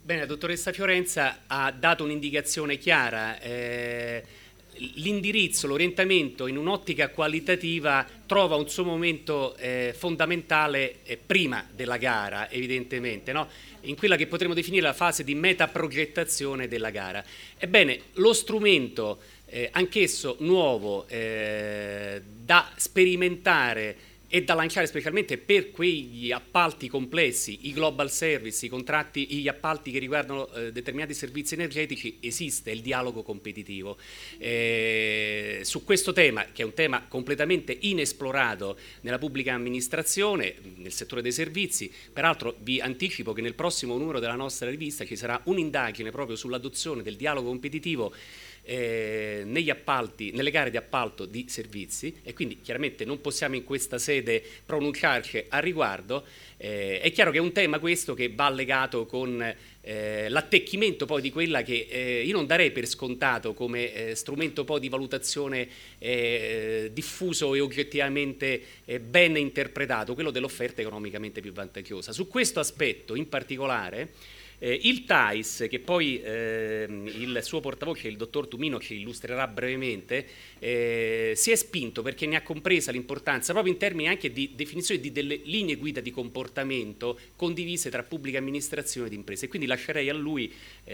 Bene, la dottoressa Fiorenza ha dato un'indicazione chiara. L'indirizzo, l'orientamento in un'ottica qualitativa trova un suo momento fondamentale prima della gara, evidentemente, no? In quella che potremmo definire la fase di metaprogettazione della gara. Ebbene, lo strumento, anch'esso nuovo, da sperimentare e da lanciare specialmente per quegli appalti complessi, i global service, i contratti, gli appalti che riguardano determinati servizi energetici, esiste il dialogo competitivo. Su questo tema, che è un tema completamente inesplorato nella pubblica amministrazione, nel settore dei servizi, peraltro vi anticipo che nel prossimo numero della nostra rivista ci sarà un'indagine proprio sull'adozione del dialogo competitivo negli appalti, nelle gare di appalto di servizi, e quindi chiaramente non possiamo in questa sede pronunciarci a riguardo. È chiaro che è un tema questo che va legato con l'attecchimento poi di quella che io non darei per scontato come strumento poi di valutazione diffuso e oggettivamente ben interpretato, quello dell'offerta economicamente più vantaggiosa. Su questo aspetto in particolare il TAIS, che poi il suo portavoce, il dottor Tumino, ci illustrerà brevemente, si è spinto perché ne ha compresa l'importanza proprio in termini anche di definizione di delle linee guida di comportamento condivise tra pubblica amministrazione ed imprese. Quindi lascerei a lui,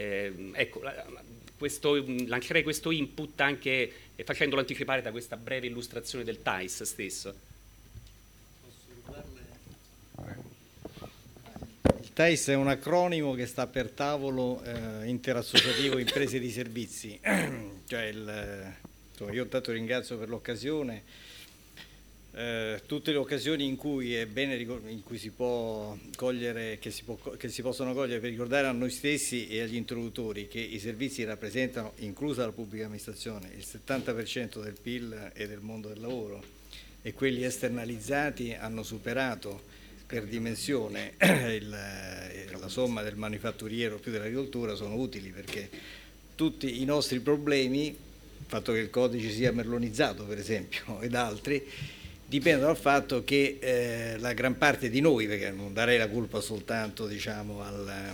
lancerei questo input anche facendolo anticipare da questa breve illustrazione del TAIS stesso. Il TAIS è un acronimo che sta per Tavolo Interassociativo Imprese di Servizi. Insomma, io intanto ringrazio per l'occasione, tutte le occasioni in cui è bene in cui si può cogliere, che si possono cogliere per ricordare a noi stessi e agli interlocutori che i servizi rappresentano, inclusa la pubblica amministrazione, il 70% del PIL e del mondo del lavoro, e quelli esternalizzati hanno superato per dimensione la somma del manifatturiero più dell'agricoltura. Sono utili perché tutti i nostri problemi, il fatto che il codice sia merlonizzato per esempio ed altri, dipendono dal fatto che la gran parte di noi, perché non darei la colpa soltanto diciamo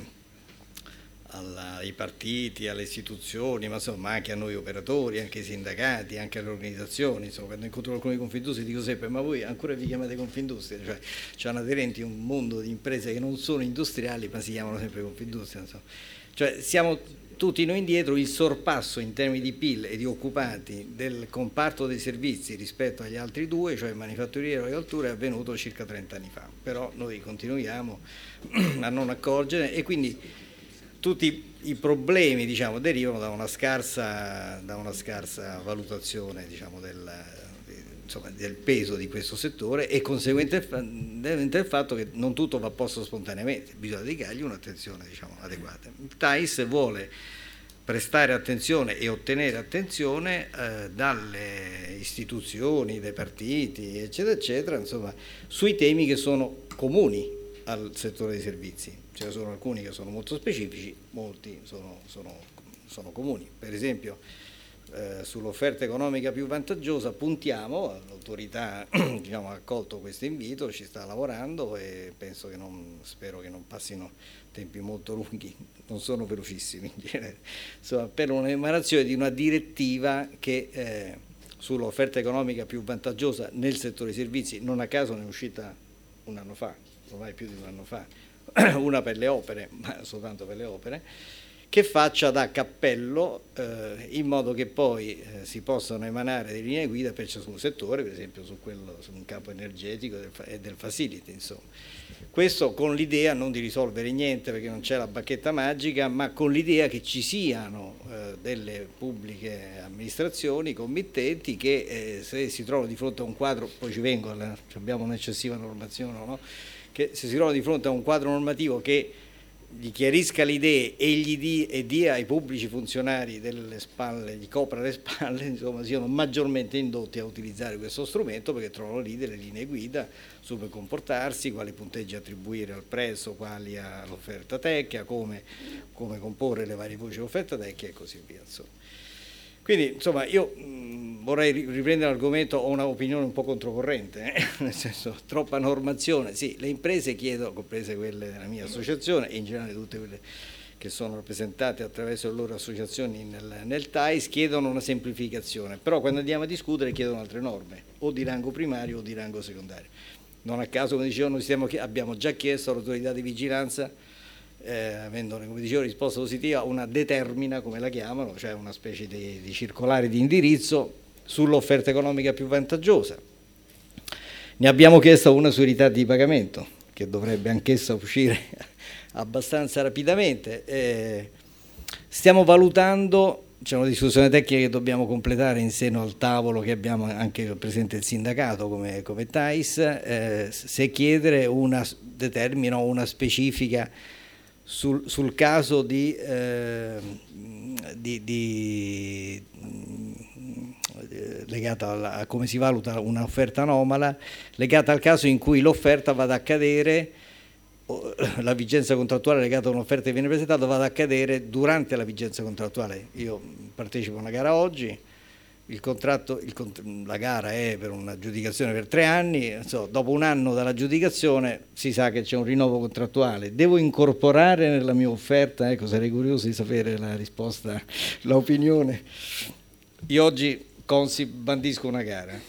ai partiti, alle istituzioni, ma insomma anche a noi operatori, anche ai sindacati, anche alle organizzazioni. Insomma, quando incontro qualcuno di Confindustria dico sempre: ma voi ancora vi chiamate Confindustria? Cioè c'hanno aderenti un mondo di imprese che non sono industriali ma si chiamano sempre Confindustria, insomma. Cioè siamo tutti noi indietro. Il sorpasso in termini di PIL e di occupati del comparto dei servizi rispetto agli altri due, cioè manifatturiero e agricoltura, è avvenuto circa 30 anni fa, però noi continuiamo a non accorgere, e quindi tutti i problemi diciamo derivano da una scarsa valutazione diciamo del peso di questo settore, e conseguentemente il fatto che non tutto va posto spontaneamente, bisogna dedicargli un'attenzione diciamo adeguata. Il TAIS vuole prestare attenzione e ottenere attenzione dalle istituzioni, dai partiti eccetera eccetera, insomma, sui temi che sono comuni al settore dei servizi. Ce ne sono alcuni che sono molto specifici, molti sono comuni. Per esempio sull'offerta economica più vantaggiosa puntiamo, l'autorità diciamo, ha accolto questo invito, ci sta lavorando e spero che non passino tempi molto lunghi, non sono velocissimi in genere, insomma, per un'emanazione di una direttiva che sull'offerta economica più vantaggiosa nel settore dei servizi, non a caso ne è uscita un anno fa, ormai più di un anno fa, una per le opere, ma soltanto per le opere, che faccia da cappello in modo che poi si possano emanare delle linee guida per ciascun settore, per esempio su un campo energetico e del facility, insomma. Questo con l'idea non di risolvere niente, perché non c'è la bacchetta magica, ma con l'idea che ci siano delle pubbliche amministrazioni committenti che se si trovano di fronte a un quadro, poi ci vengo, abbiamo un'eccessiva normazione, no? Che se si trovano di fronte a un quadro normativo che gli chiarisca le idee e dia ai pubblici funzionari delle spalle, gli copra le spalle, insomma, siano maggiormente indotti a utilizzare questo strumento, perché trovano lì delle linee guida su come comportarsi, quali punteggi attribuire al prezzo, quali all'offerta tecnica, come comporre le varie voci dell'offerta tecnica e così via, insomma. Quindi insomma io vorrei riprendere l'argomento, ho un'opinione un po' controcorrente, nel senso, troppa normazione. Sì, le imprese chiedono, comprese quelle della mia associazione e in generale tutte quelle che sono rappresentati attraverso le loro associazioni nel TAIS, chiedono una semplificazione, però quando andiamo a discutere chiedono altre norme, o di rango primario o di rango secondario. Non a caso, come dicevo, noi abbiamo già chiesto all'autorità di vigilanza, avendone, come dicevo, risposta positiva, una determina, come la chiamano, cioè una specie di circolare di indirizzo sull'offerta economica più vantaggiosa. Ne abbiamo chiesto una sui ritardi di pagamento, che dovrebbe anch'essa uscire abbastanza rapidamente. Stiamo valutando, c'è una discussione tecnica che dobbiamo completare in seno al tavolo che abbiamo anche presente il sindacato come TAIS, se chiedere determina una specifica sul caso legata a come si valuta un'offerta anomala, legata al caso in cui l'offerta vada a cadere, la vigenza contrattuale legata a un'offerta che viene presentata vada a cadere durante la vigenza contrattuale. Io partecipo a una gara oggi, la gara è per un'aggiudicazione per 3 anni, dopo un anno dall'aggiudicazione si sa che c'è un rinnovo contrattuale, devo incorporare nella mia offerta, sarei curioso di sapere la risposta, l'opinione. Io oggi Consip bandisco una gara,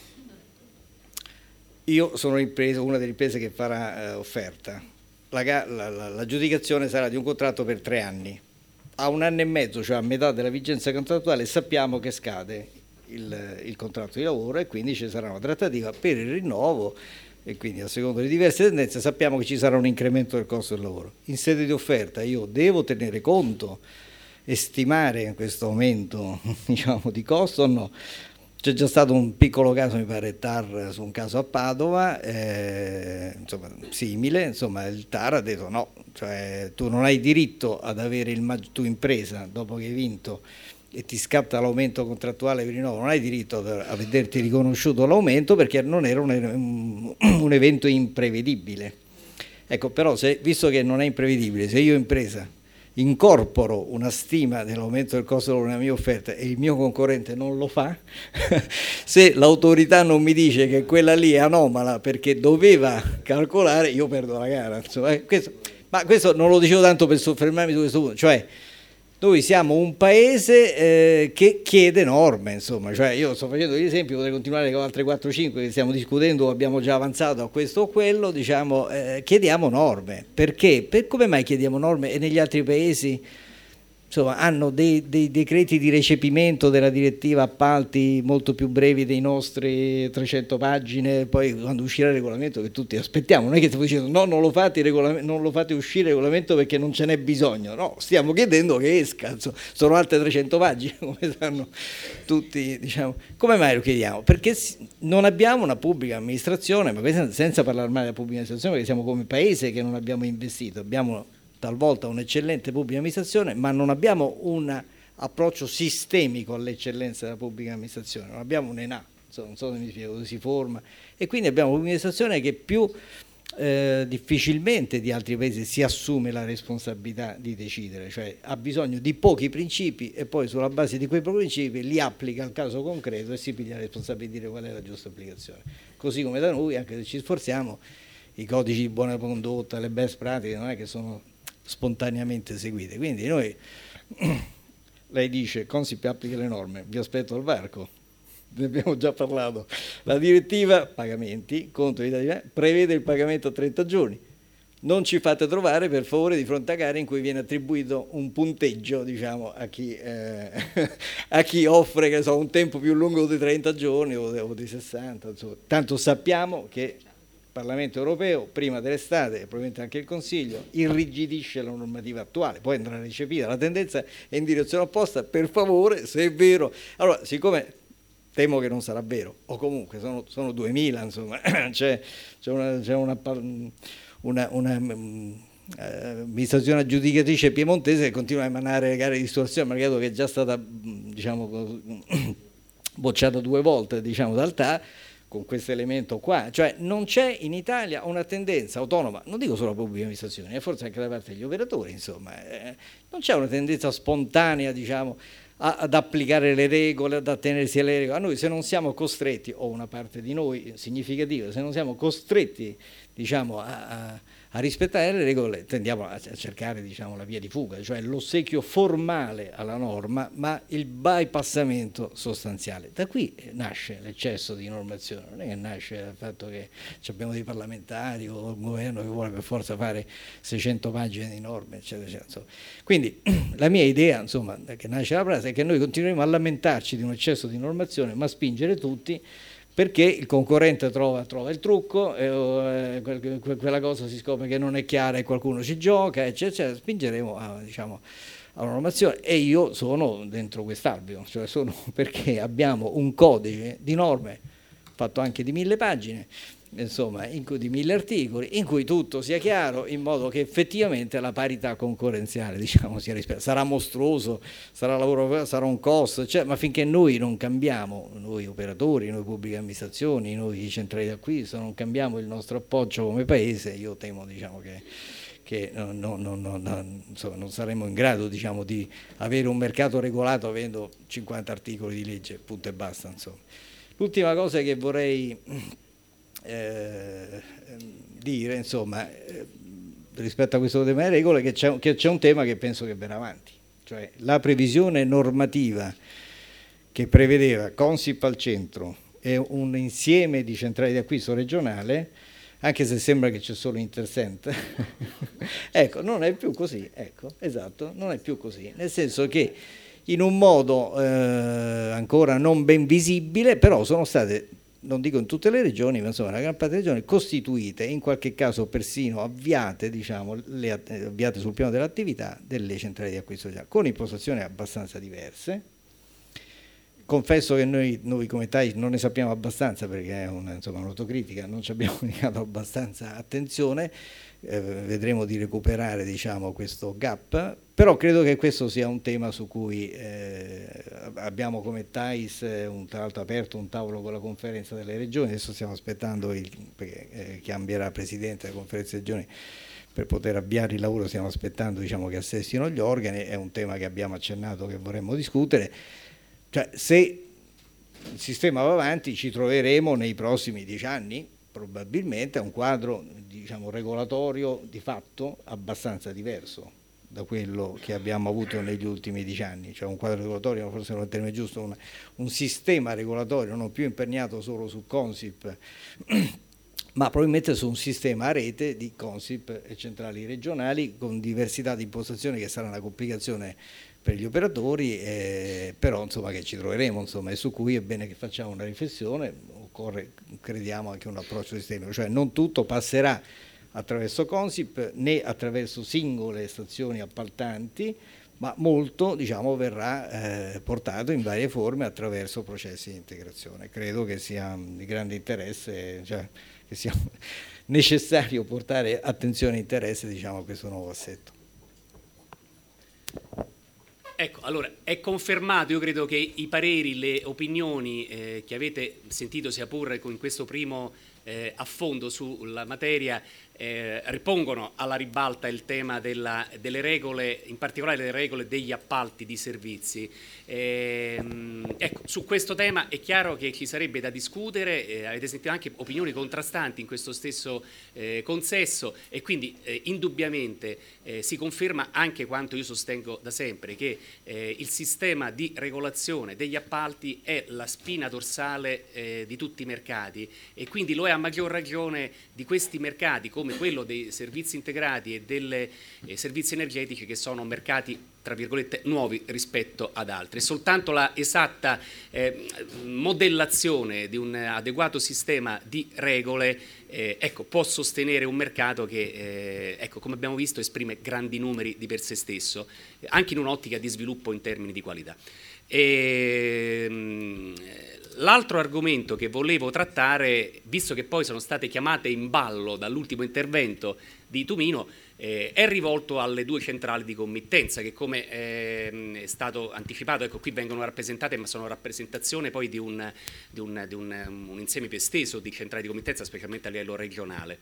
io sono una delle imprese che farà offerta, l'aggiudicazione sarà di un contratto per 3 anni, a 1 anno e mezzo, cioè a metà della vigenza contrattuale, sappiamo che scade il contratto di lavoro e quindi ci sarà una trattativa per il rinnovo e quindi a seconda di diverse tendenze sappiamo che ci sarà un incremento del costo del lavoro. In sede di offerta io devo tenere conto e stimare questo aumento di costo o no? C'è già stato un piccolo caso, mi pare, TAR su un caso a Padova, simile, il TAR ha detto no, cioè tu non hai diritto ad avere tu impresa, dopo che hai vinto e ti scatta l'aumento contrattuale per rinnovo, non hai diritto a vederti riconosciuto l'aumento perché non era un evento imprevedibile. Ecco, però visto che non è imprevedibile, se io impresa incorporo una stima dell'aumento del costo della mia offerta e il mio concorrente non lo fa, se l'autorità non mi dice che quella lì è anomala perché doveva calcolare, io perdo la gara. Ma questo non lo dicevo tanto per soffermarmi su questo punto, cioè noi siamo un paese che chiede norme, cioè io sto facendo degli esempi, potrei continuare con altre 4-5 che stiamo discutendo, abbiamo già avanzato a questo o quello, chiediamo norme. Perché? Come mai chiediamo norme e negli altri paesi hanno dei decreti di recepimento della direttiva appalti molto più brevi dei nostri 300 pagine, poi quando uscirà il regolamento che tutti aspettiamo, non è che stiamo dicendo no, non lo fate uscire il regolamento perché non ce n'è bisogno, no, stiamo chiedendo che esca, sono altre 300 pagine, come sanno tutti, Come mai lo chiediamo? Perché non abbiamo una pubblica amministrazione, ma senza parlare male della pubblica amministrazione, perché siamo come paese che non abbiamo investito, abbiamo talvolta un'eccellente pubblica amministrazione, ma non abbiamo un approccio sistemico all'eccellenza della pubblica amministrazione, non abbiamo un ENA, non so se mi spiego, dove si forma, e quindi abbiamo un'amministrazione che più difficilmente di altri paesi si assume la responsabilità di decidere, cioè ha bisogno di pochi principi e poi sulla base di quei principi li applica al caso concreto e si piglia la responsabilità di dire qual è la giusta applicazione. Così come da noi, anche se ci sforziamo, i codici di buona condotta, le best practice non è che sono spontaneamente seguite, quindi noi, lei dice Consip applica le norme, vi aspetto al varco, ne abbiamo già parlato, la direttiva pagamenti contro l'Italia prevede il pagamento a 30 giorni, non ci fate trovare per favore di fronte a gare in cui viene attribuito un punteggio a chi offre un tempo più lungo di 30 giorni o di 60, tanto sappiamo che il Parlamento europeo, prima dell'estate, e probabilmente anche il Consiglio, irrigidisce la normativa attuale, poi andrà recepita, la tendenza è in direzione opposta, per favore, se è vero. Allora, siccome temo che non sarà vero, o comunque sono 2000, c'è una amministrazione aggiudicatrice piemontese che continua a emanare gare di ristorazione al mercato che è già stata bocciata 2 volte dal TAR, con questo elemento qua, cioè non c'è in Italia una tendenza autonoma, non dico solo la pubblica amministrazione, forse anche da parte degli operatori, non c'è una tendenza spontanea, ad applicare le regole, ad attenersi alle regole. A noi, se non siamo costretti, o una parte di noi significativa, se non siamo costretti a rispettare le regole, tendiamo a cercare, diciamo, la via di fuga, cioè l'ossequio formale alla norma, ma il bypassamento sostanziale. Da qui nasce l'eccesso di normazione, non è che nasce dal fatto che abbiamo dei parlamentari o un governo che vuole per forza fare 600 pagine di norme, eccetera, eccetera. Insomma. Quindi la mia idea, insomma, che nasce dalla pratica, è che noi continueremo a lamentarci di un eccesso di normazione, ma spingere tutti, perché il concorrente trova il trucco, quella cosa si scopre che non è chiara e qualcuno ci gioca, eccetera, spingeremo a, diciamo, a una normazione, e io sono dentro quest'alveo, cioè sono perché abbiamo un codice di norme fatto anche di 1000 pagine, insomma, di 1000 articoli, in cui tutto sia chiaro, in modo che effettivamente la parità concorrenziale, diciamo, sia rispettata. Sarà mostruoso, sarà lavoro, sarà un costo, cioè, ma finché noi non cambiamo, noi operatori, noi pubbliche amministrazioni, noi centrali d'acquisto, non cambiamo il nostro appoggio come paese, io temo, diciamo, che insomma, non saremo in grado, diciamo, di avere un mercato regolato avendo 50 articoli di legge, punto e basta, insomma. L'ultima cosa che vorrei dire, insomma, rispetto a questo tema delle regole, che c'è un tema che penso che verrà avanti, cioè la previsione normativa che prevedeva Consip al centro e un insieme di centrali di acquisto regionale, anche se sembra che c'è solo Intercent, ecco, non è più così, ecco, esatto, non è più così, nel senso che in un modo ancora non ben visibile, però sono state, non dico in tutte le regioni, ma insomma una gran parte delle regioni, costituite, in qualche caso persino avviate, diciamo, avviate sul piano dell'attività delle centrali di acquisto regionale, con impostazioni abbastanza diverse. Confesso che noi come TAI non ne sappiamo abbastanza, perché è un'autocritica, non ci abbiamo dedicato abbastanza attenzione, vedremo di recuperare, diciamo, questo gap, però credo che questo sia un tema su cui abbiamo come TAIS tra l'altro aperto un tavolo con la conferenza delle regioni, adesso stiamo aspettando perché cambierà presidente della conferenza delle regioni per poter avviare il lavoro, stiamo aspettando, diciamo, che assestino gli organi, è un tema che abbiamo accennato che vorremmo discutere. Cioè, se il sistema va avanti, ci troveremo nei prossimi 10 anni probabilmente a un quadro, diciamo, regolatorio di fatto abbastanza diverso da quello che abbiamo avuto negli ultimi 10 anni, cioè un quadro regolatorio, forse non è il termine giusto, un sistema regolatorio non più imperniato solo su Consip, ma probabilmente su un sistema a rete di Consip e centrali regionali con diversità di impostazioni che sarà una complicazione per gli operatori, però insomma che ci troveremo, insomma, e su cui è bene che facciamo una riflessione. Occorre, crediamo, anche un approccio sistemico, cioè non tutto passerà attraverso Consip né attraverso singole stazioni appaltanti, ma molto, diciamo, verrà portato in varie forme attraverso processi di integrazione. Credo che sia di grande interesse, cioè che sia necessario portare attenzione e interesse, diciamo, a questo nuovo assetto. Ecco, allora è confermato, io credo che i pareri, le opinioni che avete sentito sia pure in questo primo affondo sulla materia ripongono alla ribalta il tema delle regole, in particolare delle regole degli appalti di servizi. Ecco, su questo tema è chiaro che ci sarebbe da discutere, avete sentito anche opinioni contrastanti in questo stesso consesso, e quindi indubbiamente si conferma anche quanto io sostengo da sempre, che il sistema di regolazione degli appalti è la spina dorsale di tutti i mercati, e quindi lo è a maggior ragione di questi mercati come quello dei servizi integrati e dei servizi energetici, che sono mercati, tra virgolette, nuovi rispetto ad altri. Soltanto la esatta modellazione di un adeguato sistema di regole ecco, può sostenere un mercato che, ecco, come abbiamo visto, esprime grandi numeri di per sé stesso, anche in un'ottica di sviluppo in termini di qualità. L'altro argomento che volevo trattare, visto che poi sono state chiamate in ballo dall'ultimo intervento di Tumino, è rivolto alle due centrali di committenza che, come è stato anticipato, ecco, qui vengono rappresentate, ma sono rappresentazione poi di un insieme più esteso di centrali di committenza, specialmente a livello regionale.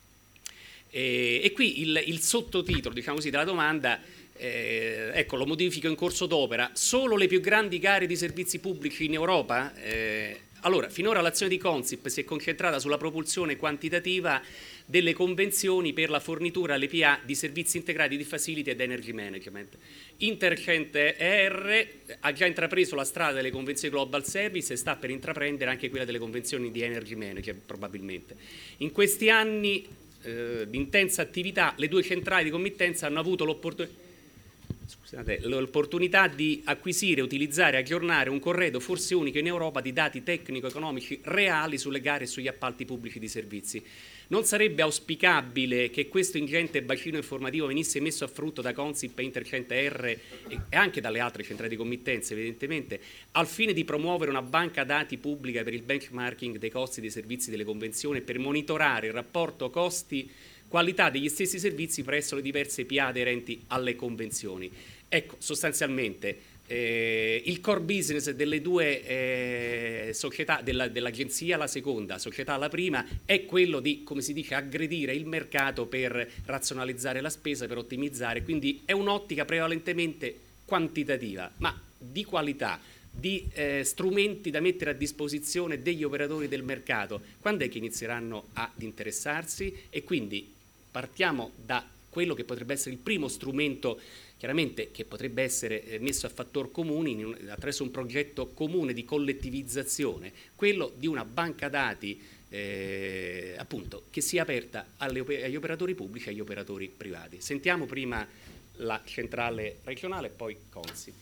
E qui il sottotitolo, diciamo così, della domanda, ecco, lo modifico in corso d'opera: solo le più grandi gare di servizi pubblici in Europa Allora, finora l'azione di Consip si è concentrata sulla propulsione quantitativa delle convenzioni per la fornitura alle PA di servizi integrati di facility ed energy management. Intercente ER ha già intrapreso la strada delle convenzioni Global Service e sta per intraprendere anche quella delle convenzioni di energy management probabilmente. In questi anni di intensa attività le due centrali di committenza hanno avuto l'opportunità di acquisire, utilizzare e aggiornare un corredo forse unico in Europa di dati tecnico-economici reali sulle gare e sugli appalti pubblici di servizi. Non sarebbe auspicabile che questo ingente bacino informativo venisse messo a frutto da Consip e Intercente R e anche dalle altre centrali di committenza evidentemente, al fine di promuovere una banca dati pubblica per il benchmarking dei costi dei servizi delle convenzioni e per monitorare il rapporto costi-qualità degli stessi servizi presso le diverse PA aderenti alle convenzioni. Ecco, sostanzialmente il core business delle due società, dell'agenzia la seconda, società la prima, è quello di, come si dice, aggredire il mercato per razionalizzare la spesa, per ottimizzare, quindi è un'ottica prevalentemente quantitativa, ma di qualità, di strumenti da mettere a disposizione degli operatori del mercato. Quando è che inizieranno ad interessarsi? E quindi partiamo da quello che potrebbe essere il primo strumento, chiaramente, che potrebbe essere messo a fattor comune attraverso un progetto comune di collettivizzazione, quello di una banca dati appunto che sia aperta agli operatori pubblici e agli operatori privati. Sentiamo prima la centrale regionale e poi Consip.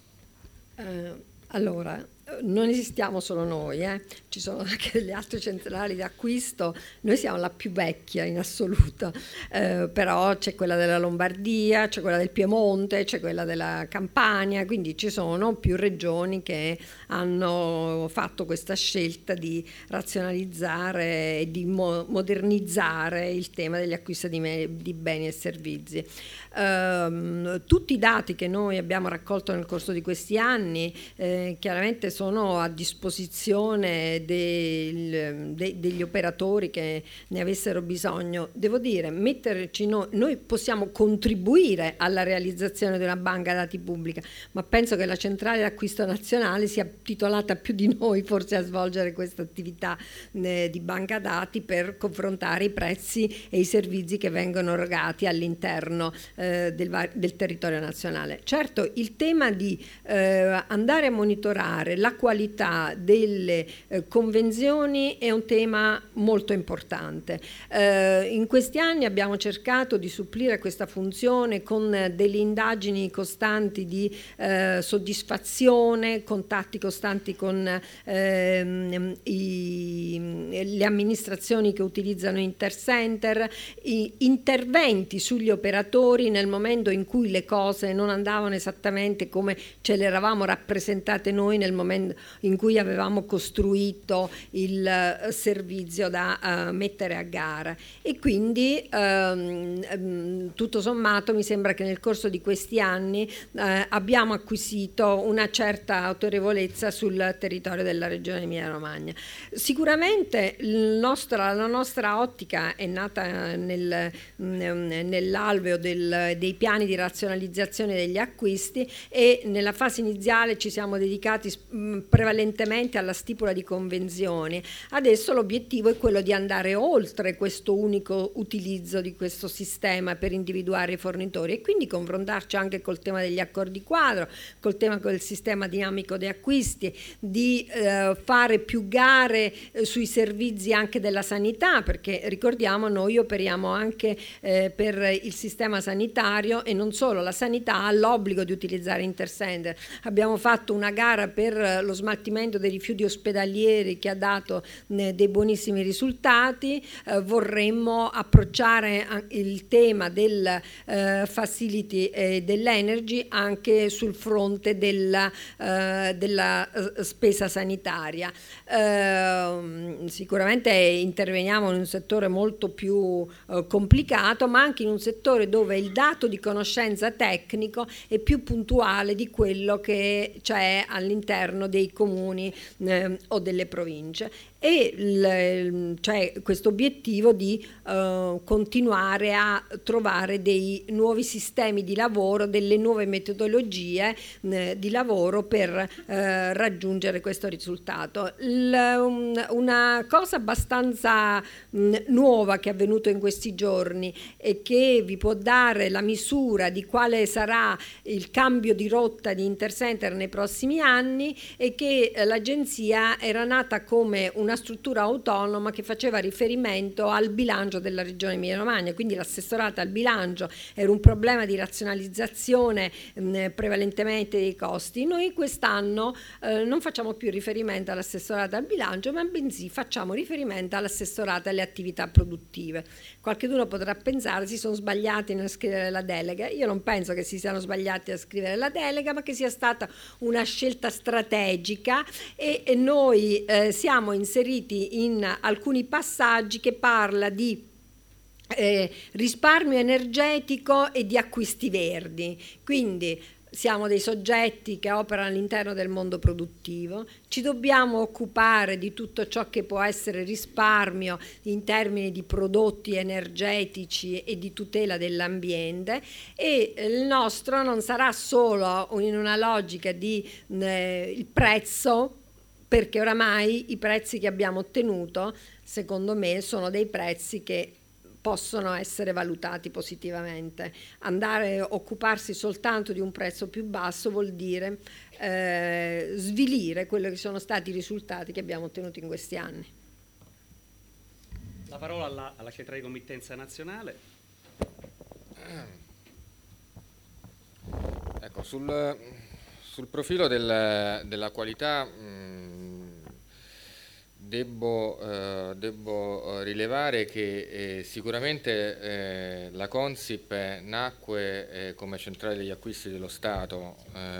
Allora, non esistiamo solo noi, ci sono anche delle altre centrali di acquisto. Noi siamo la più vecchia in assoluto, però c'è quella della Lombardia, c'è quella del Piemonte, c'è quella della Campania, quindi ci sono più regioni che hanno fatto questa scelta di razionalizzare e di modernizzare il tema degli acquisti di beni e servizi. Tutti i dati che noi abbiamo raccolto nel corso di questi anni chiaramente sono a disposizione degli operatori che ne avessero bisogno. Devo dire, noi possiamo contribuire alla realizzazione di una banca dati pubblica, ma penso che la centrale d'acquisto nazionale sia titolata più di noi forse a svolgere questa attività di banca dati per confrontare i prezzi e i servizi che vengono erogati all'interno del territorio nazionale. Certo, il tema di andare a monitorare la qualità delle convenzioni è un tema molto importante. In questi anni abbiamo cercato di supplire questa funzione con delle indagini costanti di soddisfazione, contatti costanti con le amministrazioni che utilizzano Intercenter, interventi sugli operatori nel momento in cui le cose non andavano esattamente come ce le eravamo rappresentate noi nel momento in cui avevamo costruito il servizio da mettere a gara. E quindi tutto sommato mi sembra che nel corso di questi anni abbiamo acquisito una certa autorevolezza sul territorio della regione Emilia-Romagna. Sicuramente la nostra ottica è nata nell'alveo dei piani di razionalizzazione degli acquisti e nella fase iniziale ci siamo dedicati prevalentemente alla stipula di convenzioni. Adesso l'obiettivo è quello di andare oltre questo unico utilizzo di questo sistema per individuare i fornitori e quindi confrontarci anche col tema degli accordi quadro, col tema del sistema dinamico dei acquisti, di fare più gare sui servizi anche della sanità, perché ricordiamo noi operiamo anche per il sistema sanitario e non solo, la sanità ha l'obbligo di utilizzare Intercenter. Abbiamo fatto una gara per lo smaltimento dei rifiuti ospedalieri che ha dato dei buonissimi risultati. Vorremmo approcciare il tema del facility e dell'energy anche sul fronte della spesa sanitaria. Sicuramente interveniamo in un settore molto più complicato, ma anche in un settore dove il dato di conoscenza tecnico è più puntuale di quello che c'è all'interno dei comuni o delle province. e cioè questo obiettivo di continuare a trovare dei nuovi sistemi di lavoro, delle nuove metodologie di lavoro per raggiungere questo risultato. Una cosa abbastanza nuova che è avvenuto in questi giorni e che vi può dare la misura di quale sarà il cambio di rotta di Intercenter nei prossimi anni è che l'agenzia era nata come una struttura autonoma che faceva riferimento al bilancio della regione Emilia-Romagna, quindi l'assessorato al bilancio era un problema di razionalizzazione prevalentemente dei costi. Noi quest'anno non facciamo più riferimento all'assessorato al bilancio, ma bensì facciamo riferimento all'assessorato alle attività produttive. Qualcuno potrà pensare si sono sbagliati nel scrivere la delega. Io non penso che si siano sbagliati a scrivere la delega, ma che sia stata una scelta strategica e noi siamo inseriti in alcuni passaggi che parla di risparmio energetico e di acquisti verdi. Quindi siamo dei soggetti che operano all'interno del mondo produttivo, ci dobbiamo occupare di tutto ciò che può essere risparmio in termini di prodotti energetici e di tutela dell'ambiente, e il nostro non sarà solo in una logica di il prezzo, perché oramai i prezzi che abbiamo ottenuto, secondo me, sono dei prezzi che possono essere valutati positivamente. Andare a occuparsi soltanto di un prezzo più basso vuol dire svilire quelli che sono stati i risultati che abbiamo ottenuto in questi anni. La parola alla centrale di committenza nazionale. Ecco, sul profilo della qualità Debbo rilevare che sicuramente la Consip nacque come centrale degli acquisti dello Stato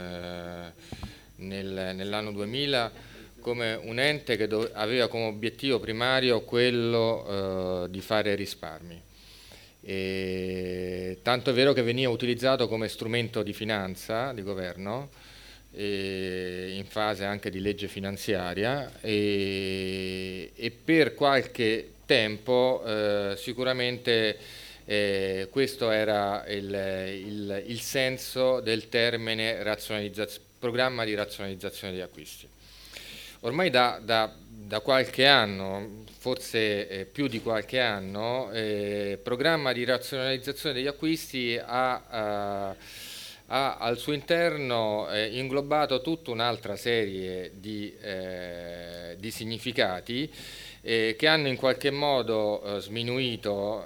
nell'anno 2000 come un ente che aveva come obiettivo primario quello di fare risparmi. Tanto è vero che veniva utilizzato come strumento di finanza, di governo, in fase anche di legge finanziaria e per qualche tempo sicuramente questo era il senso del termine programma di razionalizzazione degli acquisti. Ormai da qualche anno, forse più di qualche anno, programma di razionalizzazione degli acquisti ha al suo interno inglobato tutta un'altra serie di significati che hanno in qualche modo sminuito,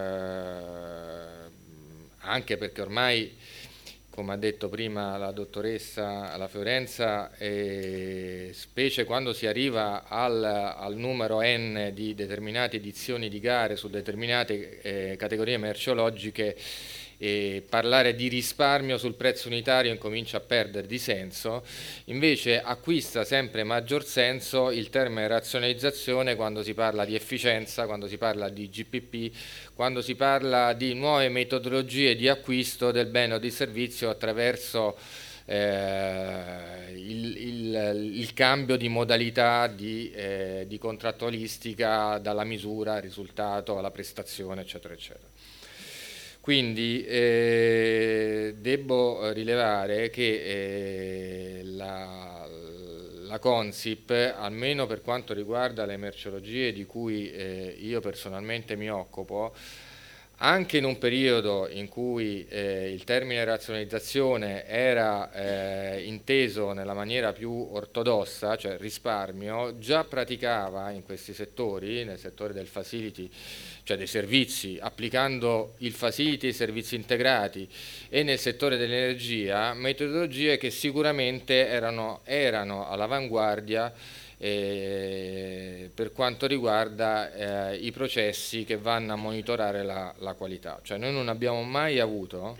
anche perché ormai, come ha detto prima la dottoressa La Fiorenza, specie quando si arriva al numero N di determinate edizioni di gare su determinate categorie merceologiche, parlare di risparmio sul prezzo unitario incomincia a perdere di senso. Invece acquista sempre maggior senso il termine razionalizzazione quando si parla di efficienza, quando si parla di GPP, quando si parla di nuove metodologie di acquisto del bene o di servizio attraverso il cambio di modalità di contrattualistica dalla misura al risultato alla prestazione, eccetera eccetera. Quindi devo rilevare che la Consip, almeno per quanto riguarda le merceologie di cui io personalmente mi occupo, anche in un periodo in cui il termine razionalizzazione era inteso nella maniera più ortodossa, cioè risparmio, già praticava in questi settori, nel settore del facility, cioè dei servizi, applicando il facility e i servizi integrati, e nel settore dell'energia, metodologie che sicuramente erano all'avanguardia per quanto riguarda i processi che vanno a monitorare la qualità. Cioè noi non abbiamo mai avuto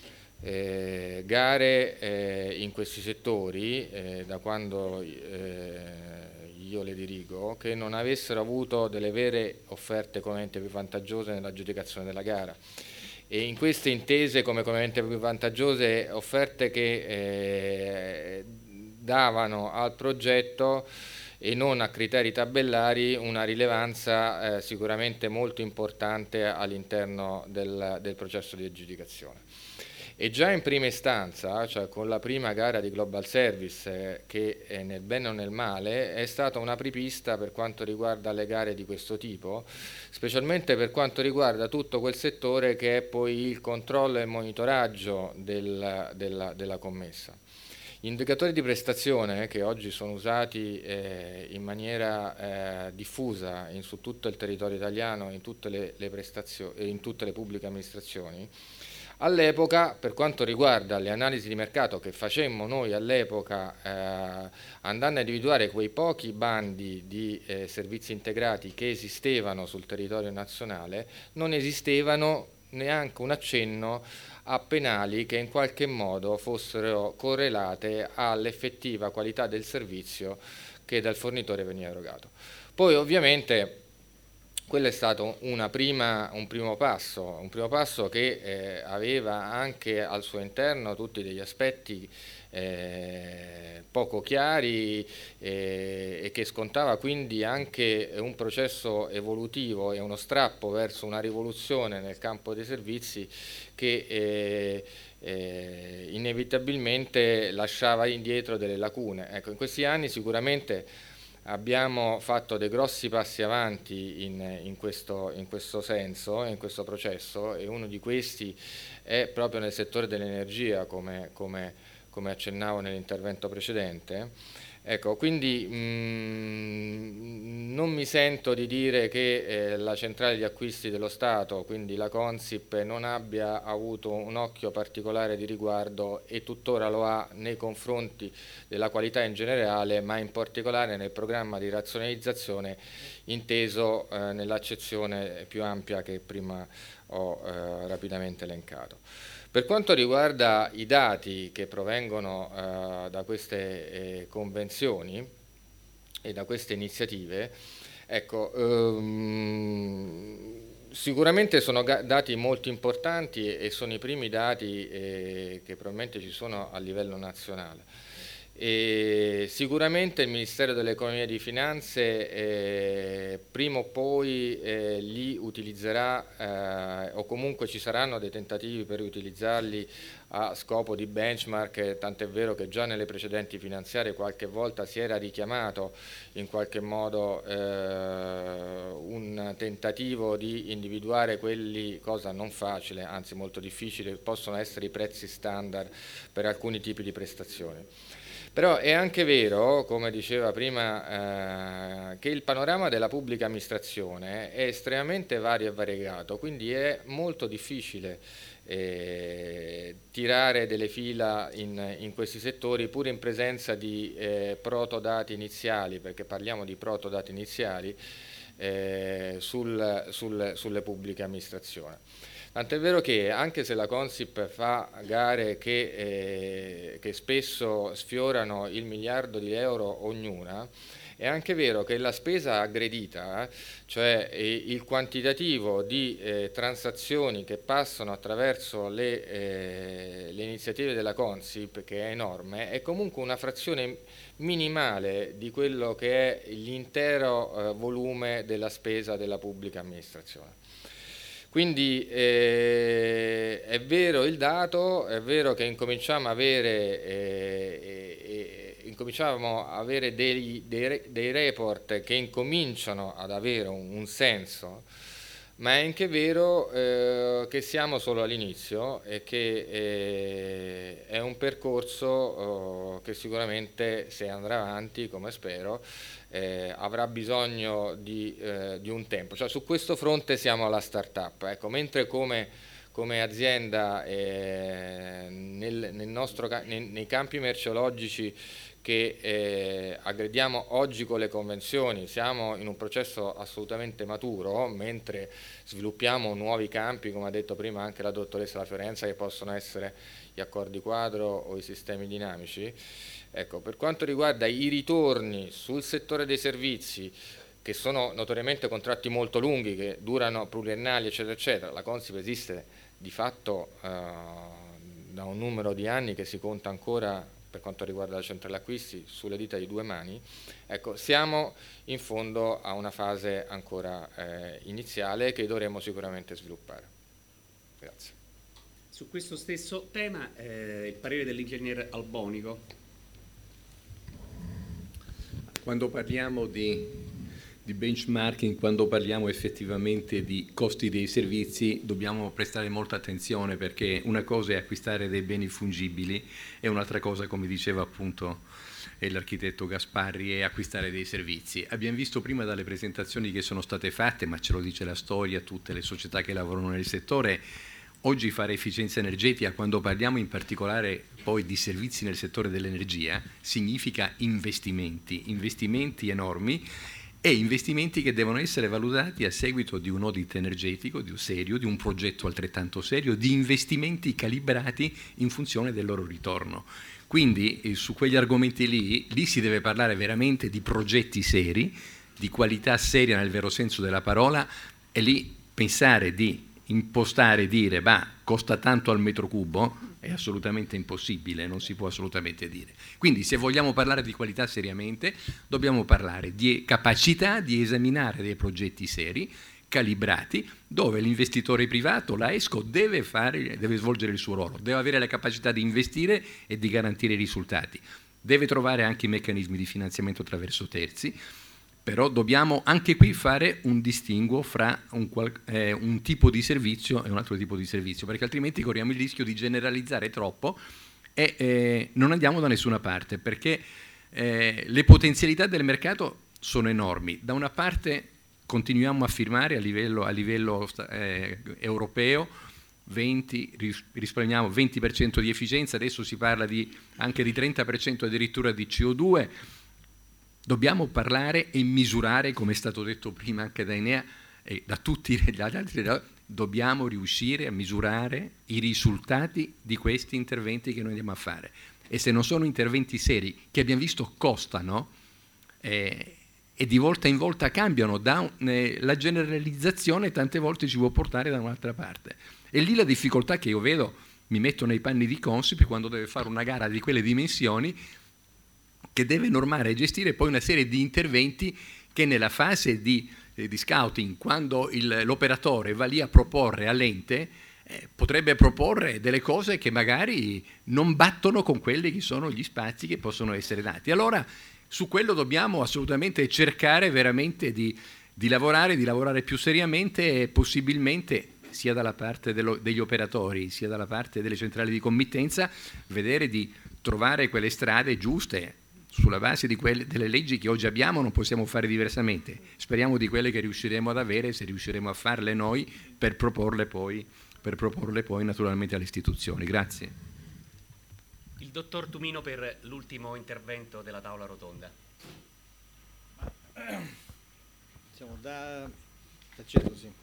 gare in questi settori, da quando io le dirigo, che non avessero avuto delle vere offerte economicamente più vantaggiose nell'aggiudicazione della gara. E in queste intese come economicamente più vantaggiose, offerte che davano al progetto e non a criteri tabellari una rilevanza sicuramente molto importante all'interno del processo di aggiudicazione. E già in prima istanza, cioè con la prima gara di Global Service, che nel bene o nel male è stata una apripista per quanto riguarda le gare di questo tipo, specialmente per quanto riguarda tutto quel settore che è poi il controllo e il monitoraggio della commessa. Gli indicatori di prestazione, che oggi sono usati in maniera diffusa su tutto il territorio italiano, in tutte in tutte le pubbliche amministrazioni, all'epoca, per quanto riguarda le analisi di mercato che facemmo noi all'epoca, andando a individuare quei pochi bandi di servizi integrati che esistevano sul territorio nazionale, non esistevano neanche un accenno a penali che in qualche modo fossero correlate all'effettiva qualità del servizio che dal fornitore veniva erogato. Poi ovviamente quello è stato un primo passo che aveva anche al suo interno tutti degli aspetti poco chiari e che scontava quindi anche un processo evolutivo e uno strappo verso una rivoluzione nel campo dei servizi che inevitabilmente lasciava indietro delle lacune. Ecco, in questi anni sicuramente abbiamo fatto dei grossi passi avanti in questo senso, in questo processo, e uno di questi è proprio nel settore dell'energia, come accennavo nell'intervento precedente. Ecco, quindi non mi sento di dire che la centrale di acquisti dello Stato, quindi la Consip, non abbia avuto un occhio particolare di riguardo, e tuttora lo ha nei confronti della qualità in generale, ma in particolare nel programma di razionalizzazione inteso nell'accezione più ampia che prima ho rapidamente elencato. Per quanto riguarda i dati che provengono da queste convenzioni e da queste iniziative, ecco, sicuramente sono dati molto importanti e sono i primi dati che probabilmente ci sono a livello nazionale. E sicuramente il Ministero dell'Economia e delle Finanze prima o poi li utilizzerà o comunque ci saranno dei tentativi per utilizzarli a scopo di benchmark, tant'è vero che già nelle precedenti finanziarie qualche volta si era richiamato in qualche modo un tentativo di individuare quelli, cosa non facile, anzi molto difficile, possono essere i prezzi standard per alcuni tipi di prestazioni. Però è anche vero, come diceva prima, che il panorama della pubblica amministrazione è estremamente vario e variegato, quindi è molto difficile tirare delle fila in questi settori, pur in presenza di protodati iniziali, perché parliamo di protodati iniziali sulle pubbliche amministrazioni. Tant'è vero che anche se la Consip fa gare che spesso sfiorano il miliardo di euro ognuna, è anche vero che la spesa aggredita, cioè il quantitativo di transazioni che passano attraverso le iniziative della Consip, che è enorme, è comunque una frazione minimale di quello che è l'intero volume della spesa della pubblica amministrazione. Quindi è vero il dato, è vero che incominciamo a avere dei report che incominciano ad avere un senso, ma è anche vero che siamo solo all'inizio e che è un percorso che sicuramente, se andrà avanti, come spero, avrà bisogno di un tempo. Cioè, su questo fronte siamo alla start-up. Ecco, mentre come azienda nei campi merceologici che aggrediamo oggi con le convenzioni siamo in un processo assolutamente maturo, mentre sviluppiamo nuovi campi, come ha detto prima anche la dottoressa La Fiorenza, che possono essere gli accordi quadro o i sistemi dinamici. Ecco, per quanto riguarda i ritorni sul settore dei servizi, che sono notoriamente contratti molto lunghi, che durano pluriennali, eccetera, eccetera, la Consip esiste di fatto da un numero di anni che si conta ancora per quanto riguarda la centrale acquisti, sulle dita di due mani. Ecco, siamo in fondo a una fase ancora iniziale che dovremo sicuramente sviluppare. Grazie. Su questo stesso tema, il parere dell'ingegner Albonico. Quando parliamo di benchmarking, quando parliamo effettivamente di costi dei servizi, dobbiamo prestare molta attenzione, perché una cosa è acquistare dei beni fungibili e un'altra cosa, come diceva appunto l'architetto Gasparri, è acquistare dei servizi. Abbiamo visto prima dalle presentazioni che sono state fatte, ma ce lo dice la storia, tutte le società che lavorano nel settore, oggi fare efficienza energetica, quando parliamo in particolare poi di servizi nel settore dell'energia, significa investimenti enormi, e investimenti che devono essere valutati a seguito di un audit energetico, di un progetto altrettanto serio, di investimenti calibrati in funzione del loro ritorno. Quindi su quegli argomenti lì si deve parlare veramente di progetti seri, di qualità seria nel vero senso della parola, e lì pensare di impostare e dire costa tanto al metro cubo è assolutamente impossibile, non si può assolutamente dire. Quindi se vogliamo parlare di qualità seriamente, dobbiamo parlare di capacità di esaminare dei progetti seri, calibrati, dove l'investitore privato, la ESCO, deve svolgere il suo ruolo, deve avere la capacità di investire e di garantire i risultati, deve trovare anche i meccanismi di finanziamento attraverso terzi. Però dobbiamo anche qui fare un distinguo fra un tipo di servizio e un altro tipo di servizio, perché altrimenti corriamo il rischio di generalizzare troppo e non andiamo da nessuna parte, perché le potenzialità del mercato sono enormi. Da una parte continuiamo a firmare a livello europeo risparmiamo 20% di efficienza, adesso si parla anche di 30% addirittura di CO2. Dobbiamo parlare e misurare, come è stato detto prima anche da Enea e da tutti gli altri, dobbiamo riuscire a misurare i risultati di questi interventi che noi andiamo a fare. E se non sono interventi seri, che abbiamo visto costano e di volta in volta cambiano, la generalizzazione tante volte ci può portare da un'altra parte. E lì la difficoltà che io vedo, mi metto nei panni di Consip quando deve fare una gara di quelle dimensioni, che deve normare e gestire poi una serie di interventi che nella fase di scouting, quando l'operatore va lì a proporre all'ente, potrebbe proporre delle cose che magari non battono con quelli che sono gli spazi che possono essere dati. Allora su quello dobbiamo assolutamente cercare veramente di lavorare più seriamente, e possibilmente sia dalla parte degli operatori sia dalla parte delle centrali di committenza, vedere di trovare quelle strade giuste sulla base delle leggi che oggi abbiamo. Non possiamo fare diversamente. Speriamo di quelle che riusciremo ad avere, se riusciremo a farle noi, per proporle poi naturalmente alle istituzioni. Grazie. Il dottor Tumino per l'ultimo intervento della tavola rotonda. Siamo facendo sì.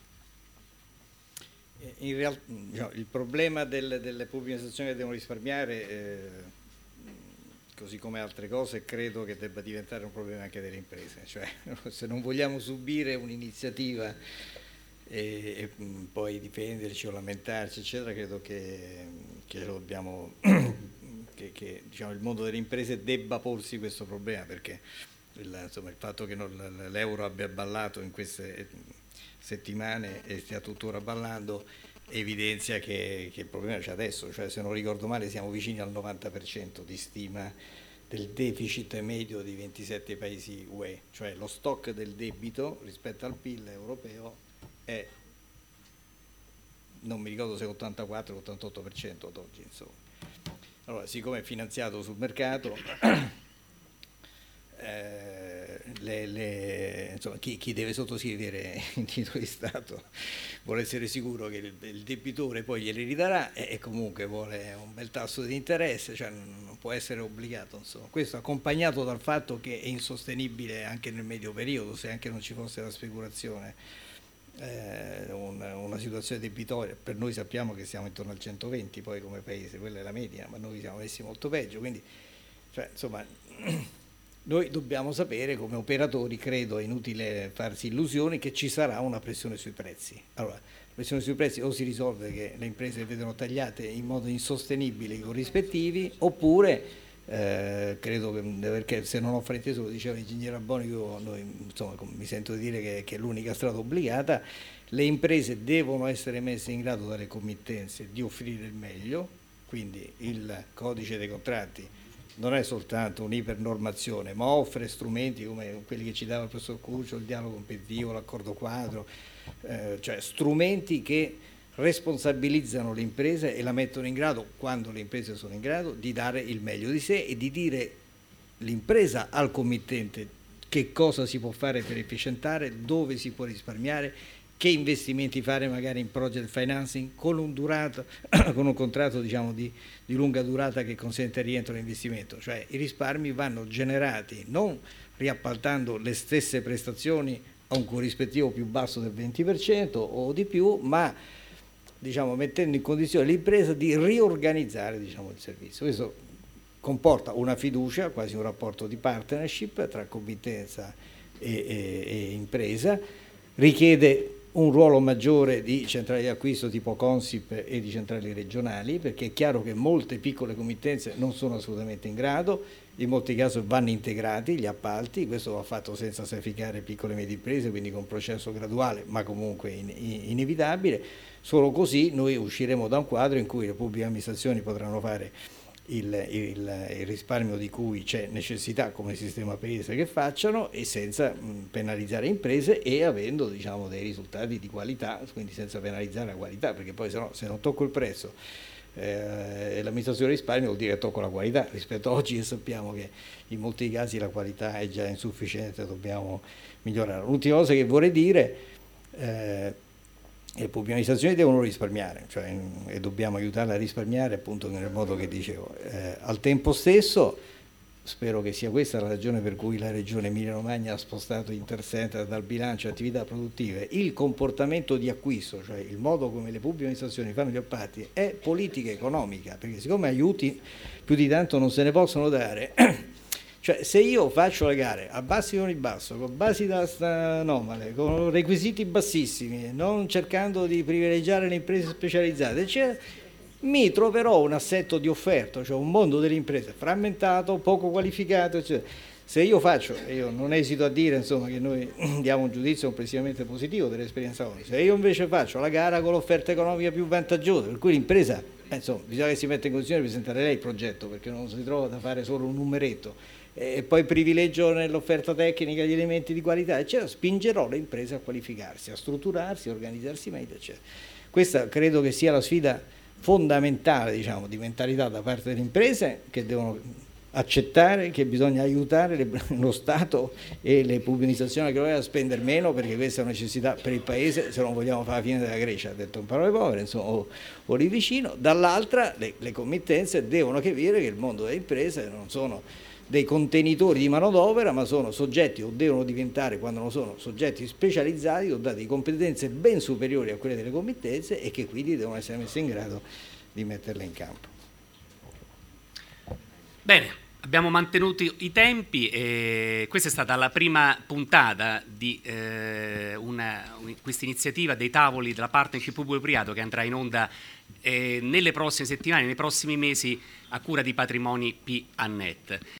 In realtà il problema delle pubbliche amministrazioni che devono risparmiare, così come altre cose, credo che debba diventare un problema anche delle imprese. Cioè, se non vogliamo subire un'iniziativa e poi difenderci o lamentarci, eccetera, credo che dobbiamo che il mondo delle imprese debba porsi questo problema, perché il fatto che l'euro abbia ballato in queste settimane e stia tuttora ballando evidenzia che il problema c'è adesso. Cioè, se non ricordo male, siamo vicini al 90% di stima del deficit medio di 27 paesi UE, cioè lo stock del debito rispetto al PIL europeo è, non mi ricordo se 84 o 88% ad oggi, insomma. Allora, siccome è finanziato sul mercato, chi deve sottoscrivere in titolo di Stato vuole essere sicuro che il debitore poi glieli ridarà, e comunque vuole un bel tasso di interesse, cioè non può essere obbligato, insomma. Questo accompagnato dal fatto che è insostenibile anche nel medio periodo, se anche non ci fosse la speculazione, una situazione debitoria. Per noi sappiamo che siamo intorno al 120 poi come paese, quella è la media, ma noi siamo messi molto peggio, quindi insomma noi dobbiamo sapere come operatori, credo è inutile farsi illusioni, che ci sarà una pressione sui prezzi. Allora, la pressione sui prezzi o si risolve che le imprese vedono tagliate in modo insostenibile i corrispettivi, oppure credo che, perché se non ho frainteso, lo diceva l'ingegnere Abbondio, noi insomma mi sento di dire che è l'unica strada obbligata. Le imprese devono essere messe in grado dalle committenze di offrire il meglio, quindi il codice dei contratti non è soltanto un'ipernormazione, ma offre strumenti come quelli che ci dava il professor Curcio, il dialogo competitivo, l'accordo quadro, cioè strumenti che responsabilizzano le imprese e la mettono in grado, quando le imprese sono in grado, di dare il meglio di sé e di dire l'impresa al committente che cosa si può fare per efficientare, dove si può risparmiare, che investimenti fare magari in project financing con un contratto diciamo di lunga durata che consente il rientro dell'investimento. Cioè i risparmi vanno generati non riappaltando le stesse prestazioni a un corrispettivo più basso del 20% o di più, ma diciamo mettendo in condizione l'impresa di riorganizzare diciamo il servizio. Questo comporta una fiducia, quasi un rapporto di partnership tra committenza e impresa, richiede un ruolo maggiore di centrali di acquisto tipo Consip e di centrali regionali, perché è chiaro che molte piccole committenze non sono assolutamente in grado, in molti casi vanno integrati gli appalti, questo va fatto senza sacrificare piccole e medie imprese, quindi con un processo graduale ma comunque inevitabile. Solo così noi usciremo da un quadro in cui le pubbliche amministrazioni potranno fare il risparmio di cui c'è necessità come sistema paese che facciano, e senza penalizzare imprese e avendo diciamo dei risultati di qualità, quindi senza penalizzare la qualità, perché poi se non tocco il prezzo l'amministrazione risparmio vuol dire che tocco la qualità rispetto a oggi, che sappiamo che in molti casi la qualità è già insufficiente, dobbiamo migliorare. L'ultima cosa che vorrei dire, le pubbliche amministrazioni devono risparmiare, cioè, e dobbiamo aiutarle a risparmiare appunto nel modo che dicevo. Al tempo stesso spero che sia questa la ragione per cui la Regione Emilia-Romagna ha spostato Intercenter dal bilancio attività produttive. Il comportamento di acquisto, cioè il modo come le pubbliche amministrazioni fanno gli appalti, è politica economica, perché siccome aiuti più di tanto non se ne possono dare. Cioè se io faccio le gare a bassi con il basso, con basi d'asta anomale, con requisiti bassissimi, non cercando di privilegiare le imprese specializzate, eccetera, mi troverò un assetto di offerta, cioè un mondo delle imprese frammentato, poco qualificato, eccetera. Se io faccio, e io non esito a dire insomma, che noi diamo un giudizio complessivamente positivo dell'esperienza ONU, se io invece faccio la gara con l'offerta economica più vantaggiosa, per cui l'impresa, insomma, bisogna che si metta in condizione di presentare lei il progetto, perché non si trova da fare solo un numeretto, e poi privilegio nell'offerta tecnica gli elementi di qualità, eccetera, spingerò le imprese a qualificarsi, a strutturarsi, a organizzarsi meglio, eccetera. Questa credo che sia la sfida fondamentale, diciamo, di mentalità da parte delle imprese, che devono accettare che bisogna aiutare lo Stato e le pubbliche amministrazioni a spendere meno, perché questa è una necessità per il Paese, se non vogliamo fare la fine della Grecia, ha detto in parole povere, insomma, o lì vicino. Dall'altra le committenze devono capire che il mondo delle imprese non sono dei contenitori di manodopera, ma sono soggetti, o devono diventare, quando non sono, soggetti specializzati, o dati competenze ben superiori a quelle delle committenze, e che quindi devono essere messi in grado di metterle in campo. Bene, abbiamo mantenuto i tempi e questa è stata la prima puntata di questa iniziativa dei tavoli della partnership pubblico-privato, che andrà in onda nelle prossime settimane, nei prossimi mesi, a cura di Patrimoni P.A.Net.